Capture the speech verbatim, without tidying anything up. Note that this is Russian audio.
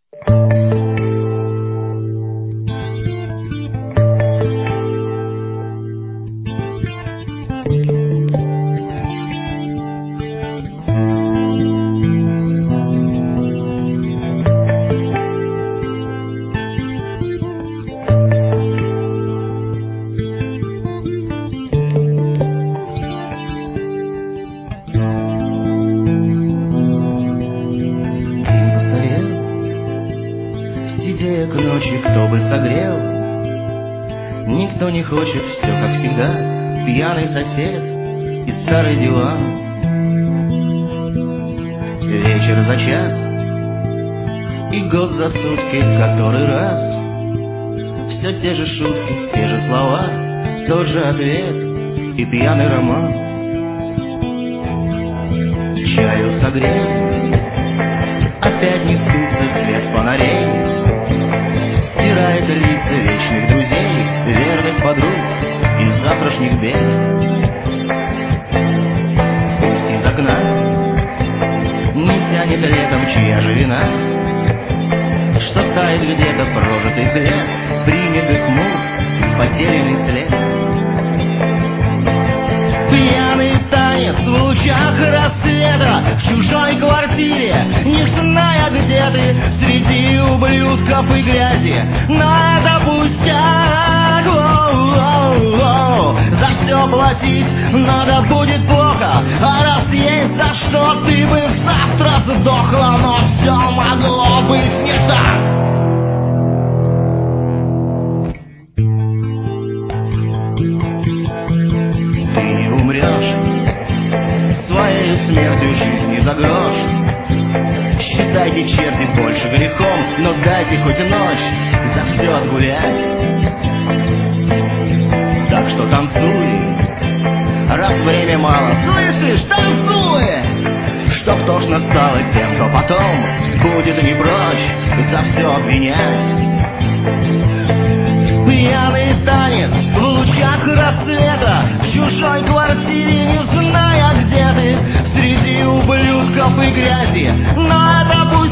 К ночи кто бы согрел? Никто не хочет, все как всегда. Пьяный сосед и старый диван. Вечер за час и год за сутки, который раз. Все те же шутки, те же слова, тот же ответ и пьяный роман. Чаю согрел, опять не ступит свет фонарей. Стирает лица вечных друзей, верных подруг и завтрашних бед. Пусть из окна не тянет летом, чья же вина, что тает где-то прожитый хлеб, принятых мук, потерянный след. Пьяный танец в лучах рассвета в чужой квартире, не зная, где ты, среди ублюдков и грязи. Но это пустяк, воу-воу-воу. За все платить надо будет плохо, а раз есть за что, ты бы завтра сдохла. Но все могло быть не так. Смертью жизни за грош. Считайте, черти, больше грехом, но дайте хоть ночь за все отгулять. Так что танцуй, раз время мало, слышишь, танцуй, чтоб тошно стало тем, кто потом будет не прочь за все обвинять. Пьяный танец в лучах рассвета в чужой квартире, не зная, где ты, среди ублюдков и грязи. Но это пусть